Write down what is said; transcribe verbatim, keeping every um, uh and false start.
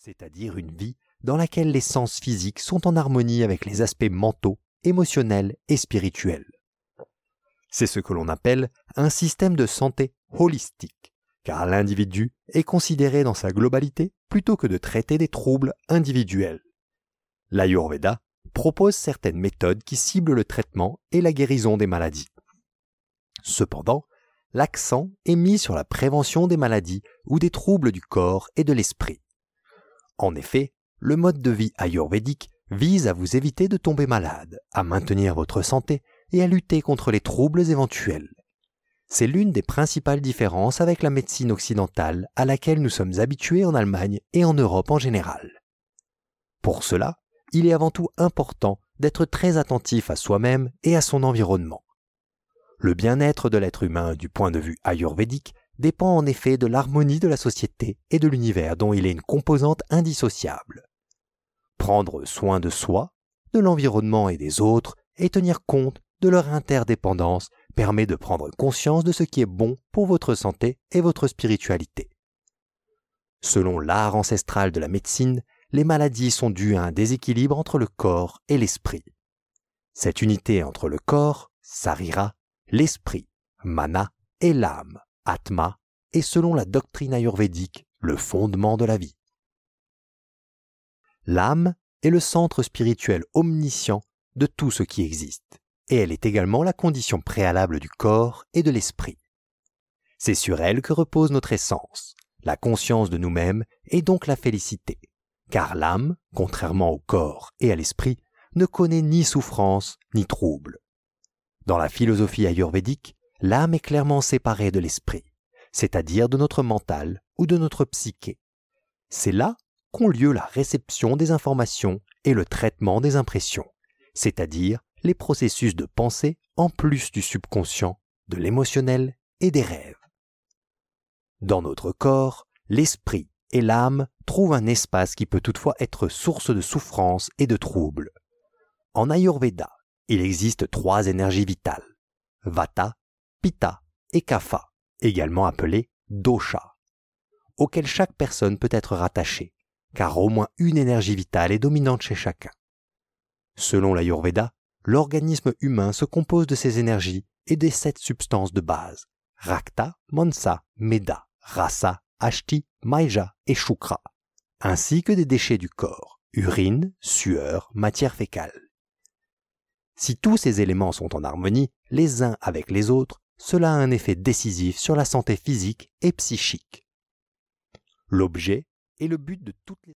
c'est-à-dire une vie dans laquelle les sens physiques sont en harmonie avec les aspects mentaux, émotionnels et spirituels. C'est ce que l'on appelle un système de santé holistique, car l'individu est considéré dans sa globalité plutôt que de traiter des troubles individuels. L'Ayurveda propose certaines méthodes qui ciblent le traitement et la guérison des maladies. Cependant, l'accent est mis sur la prévention des maladies ou des troubles du corps et de l'esprit. En effet, le mode de vie ayurvédique vise à vous éviter de tomber malade, à maintenir votre santé et à lutter contre les troubles éventuels. C'est l'une des principales différences avec la médecine occidentale à laquelle nous sommes habitués en Allemagne et en Europe en général. Pour cela, il est avant tout important d'être très attentif à soi-même et à son environnement. Le bien-être de l'être humain du point de vue ayurvédique dépend en effet de l'harmonie de la société et de l'univers dont il est une composante indissociable. Prendre soin de soi, de l'environnement et des autres et tenir compte de leur interdépendance permet de prendre conscience de ce qui est bon pour votre santé et votre spiritualité. Selon l'art ancestral de la médecine, les maladies sont dues à un déséquilibre entre le corps et l'esprit. Cette unité entre le corps, sarira, l'esprit, mana, et l'âme, atma, est selon la doctrine ayurvédique le fondement de la vie. L'âme est le centre spirituel omniscient de tout ce qui existe, et elle est également la condition préalable du corps et de l'esprit. C'est sur elle que repose notre essence, la conscience de nous-mêmes et donc la félicité, car l'âme, contrairement au corps et à l'esprit, ne connaît ni souffrance ni trouble. Dans la philosophie ayurvédique, l'âme est clairement séparée de l'esprit, c'est-à-dire de notre mental ou de notre psyché. C'est là qu'ont lieu la réception des informations et le traitement des impressions, c'est-à-dire les processus de pensée en plus du subconscient, de l'émotionnel et des rêves. Dans notre corps, l'esprit et l'âme trouvent un espace qui peut toutefois être source de souffrance et de troubles. En Ayurveda, il existe trois énergies vitales, Vata, Pitta et Kapha, également appelées dosha, auxquelles chaque personne peut être rattachée, car au moins une énergie vitale est dominante chez chacun. Selon l'Ayurveda, l'organisme humain se compose de ces énergies et des sept substances de base, Rakta, Mansa, Meda, Rasa, Ashti, Maija et Shukra, ainsi que des déchets du corps, urine, sueur, matière fécale. Si tous ces éléments sont en harmonie, les uns avec les autres, cela a un effet décisif sur la santé physique et psychique. L'objet et le but de toutes les